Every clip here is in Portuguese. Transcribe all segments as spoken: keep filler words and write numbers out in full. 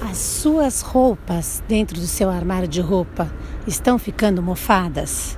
As suas roupas dentro do seu armário de roupa estão ficando mofadas?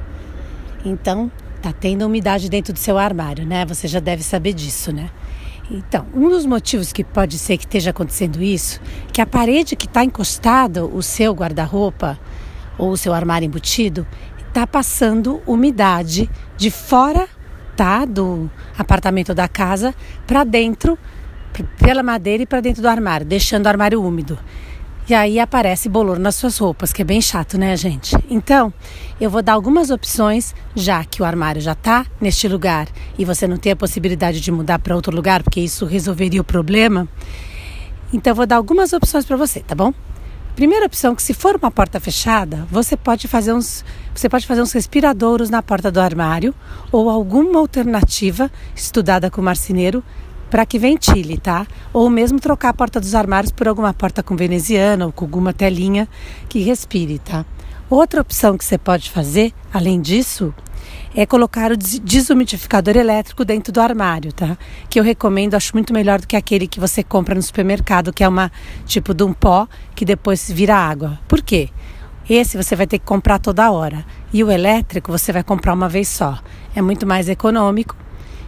Então, tá tendo umidade dentro do seu armário, né? Você já deve saber disso, né? Então, um dos motivos que pode ser que esteja acontecendo isso, que a parede que está encostado, o seu guarda-roupa ou o seu armário embutido, está passando umidade de fora, tá, do apartamento da casa para dentro, pela madeira e para dentro do armário, deixando o armário úmido. E aí aparece bolor nas suas roupas, que é bem chato, né, gente? Então, eu vou dar algumas opções, já que o armário já está neste lugar e você não tem a possibilidade de mudar para outro lugar, porque isso resolveria o problema. Então, eu vou dar algumas opções para você, tá bom? Primeira opção, que se for uma porta fechada, você pode fazer uns, você pode fazer uns respiradouros na porta do armário ou alguma alternativa estudada com o marceneiro para que ventile, tá? Ou mesmo trocar a porta dos armários por alguma porta com veneziana ou com alguma telinha que respire, tá? Outra opção que você pode fazer, além disso, é colocar o desumidificador elétrico dentro do armário, tá? Que eu recomendo, acho muito melhor do que aquele que você compra no supermercado, que é uma tipo de um pó que depois vira água. Por quê? Esse você vai ter que comprar toda hora. E o elétrico você vai comprar uma vez só. É muito mais econômico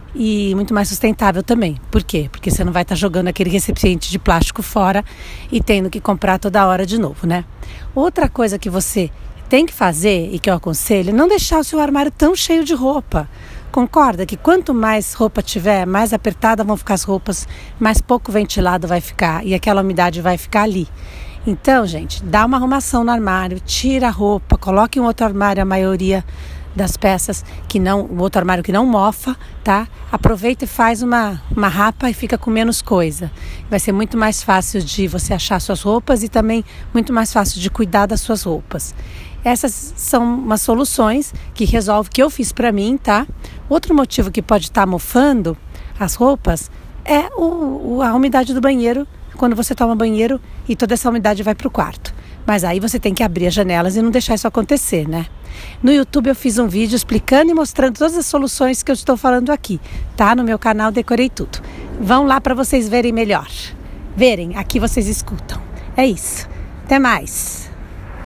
e muito mais sustentável também. Por quê? Porque você não vai estar jogando aquele recipiente de plástico fora e tendo que comprar toda hora de novo, né? Outra coisa que você tem que fazer e que eu aconselho é não deixar o seu armário tão cheio de roupa. Concorda que quanto mais roupa tiver, mais apertada vão ficar as roupas, mais pouco ventilado vai ficar e aquela umidade vai ficar ali. Então, gente, dá uma arrumação no armário, tira a roupa, coloque em um outro armário a maioria das peças, que não, o outro armário que não mofa, tá? Aproveita e faz uma, uma rapa e fica com menos coisa. Vai ser muito mais fácil de você achar suas roupas e também muito mais fácil de cuidar das suas roupas. Essas são umas soluções que resolve, que eu fiz pra mim, tá? Outro motivo que pode estar mofando as roupas é o, o, a umidade do banheiro, quando você toma banheiro e toda essa umidade vai pro quarto. Mas aí você tem que abrir as janelas e não deixar isso acontecer, né? No YouTube eu fiz um vídeo explicando e mostrando todas as soluções que eu estou falando aqui, tá? No meu canal Decorei Tudo. Vão lá para vocês verem melhor. Verem, aqui vocês escutam. É isso. Até mais.